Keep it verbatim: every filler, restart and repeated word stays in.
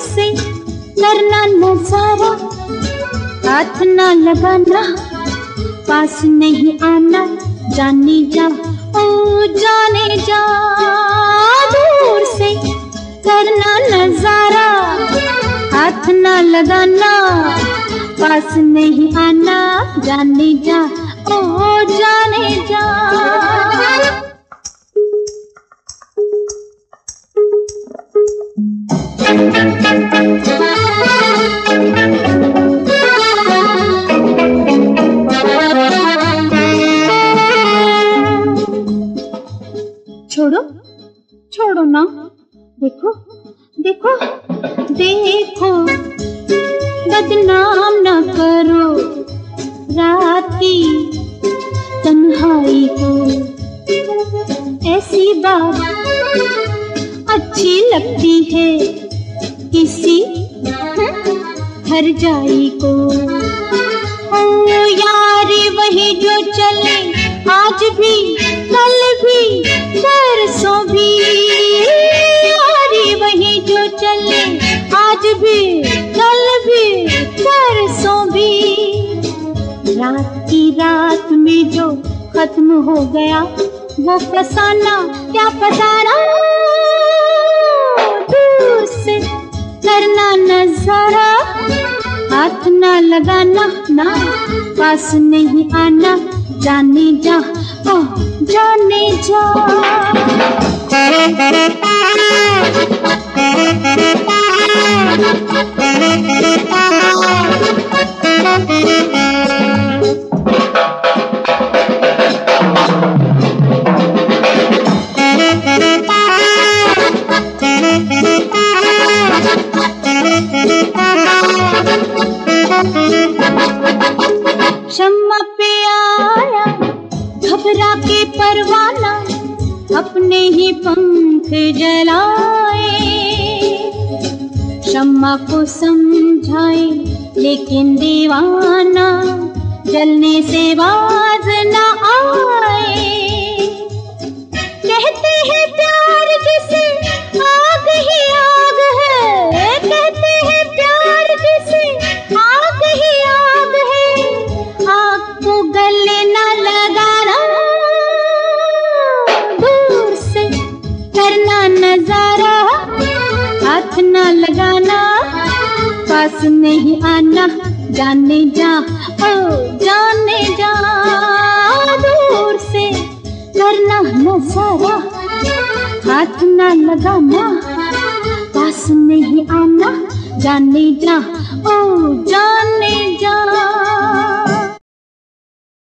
से करना नजारा, हाथ ना लगाना, पास नहीं आना, जाने जा ओ जाने जा। दूर से करना नजारा, हाथ ना लगाना, पास नहीं आना, जाने जा ओ जाने जा। छोड़ो छोड़ो ना, देखो देखो देखो, बदनाम न करो रात की तन्हाई को। ऐसी बात अच्छी लगती है किसी हर जाई को। ओ यारी वही जो चले आज भी कल भी परसों भी, यारी वही जो चले आज भी कल भी परसों भी। रात की रात में जो खत्म हो गया वो फसाना क्या फसाना। दूर से करना नजारा, हाथ ना लगाना, ना पास नहीं आना, जाने जा ओ जाने जा। शम्मा पे आया घबरा के परवाना, अपने ही पंख जलाए। शम्मा को समझाए लेकिन दीवाना जलने से बाज न आए। कहते हैं प्यार जिसे आग ही आग है, कहते हैं प्यार जिसे आग ही आग है, आग को गले न लगाना। दूर से करना नजारा, हाथ न लगाना, पास नहीं आना, जाने जा ओ जाने जा। दूर से करना नजारा, हाथ न लगाना, पास नहीं आना, जाने जा ओ जाने जा।